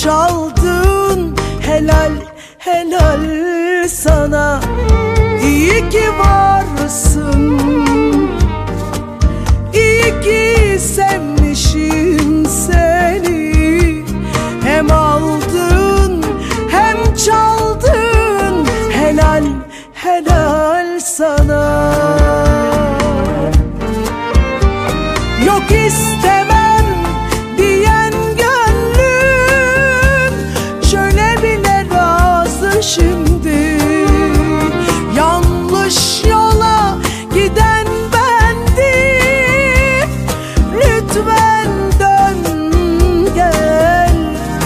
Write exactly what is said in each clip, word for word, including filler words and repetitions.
çaldın, helal helal sana. İyi ki varsın, iyi ki sevmişim seni. Hem aldın hem çaldın, helal helal sana. Yok istemem diyen gönlüm şöyle bile razı şimdi. Yanlış yola giden bendim, lütfen dön gel.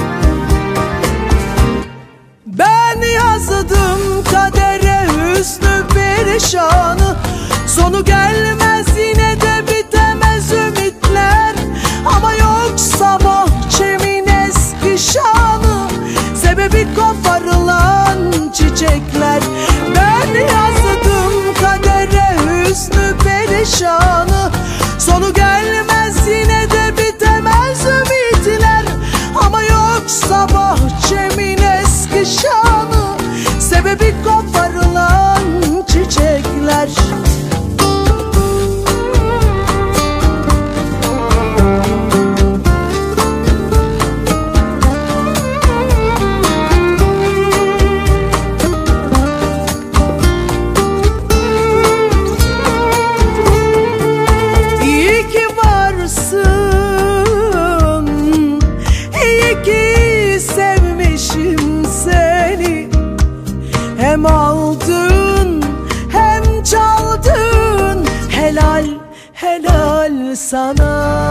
Ben yazdım kadere hüsnü perişanı, sonu gelmez yine de bitemez ümitler. Ama yoksa bahçemin eski şanı, sebebi koparılan çiçekler. Ben yazdım kadere hüsnü perişanı, sonu gelmez yine de bitemez ümitler. Ama yoksa bahçemin eski şanı, sebebi koparılan çiçekler. Hem aldın hem çaldın, helal helal sana.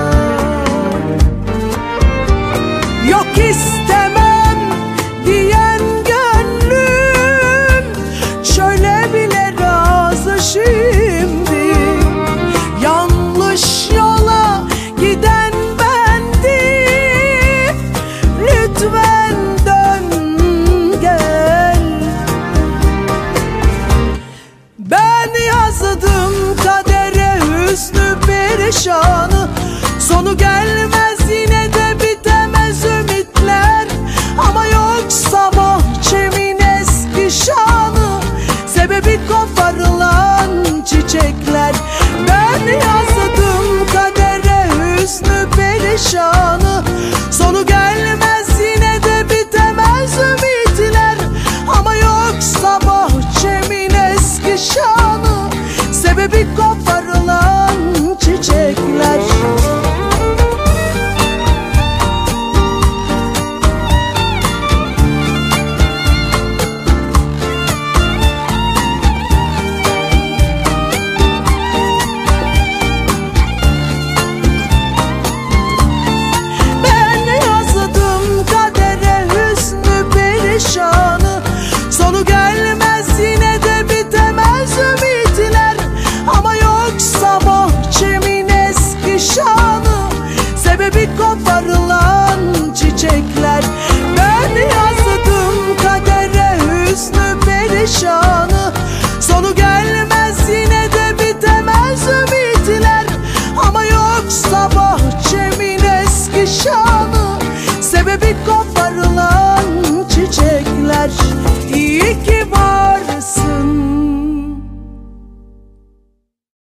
Yok istemem diyen gönlüm şöyle bile razı şimdi. Yanlış yola giden bendim, lütfen dön gel. Ben yazdım kadere hüsnü perişanı, sonu gelmez yine de bitemez ümitler. Ama yoksa bahçemin eski şanı, sebebi koparılan çiçekler. Ben yazdım kadere hüsnü perişanı, sonu gelmez yine de bitemez ümitler. Ama yoksa bahçemin eski şanı, sebebi koparılan çiçekler. Ben yazdım kadere hüsnü perişanı, sonu gelmez yine de bitemez ümitler. Ama yoksa bahçemin eski şanı, sebebi koparılan çiçekler. Ben yazdım kadere hüsnü perişanı, sonu gelmez yine de bitemez ümitler. Ama yoksa bahçemin eski şanı, sebebi koparılan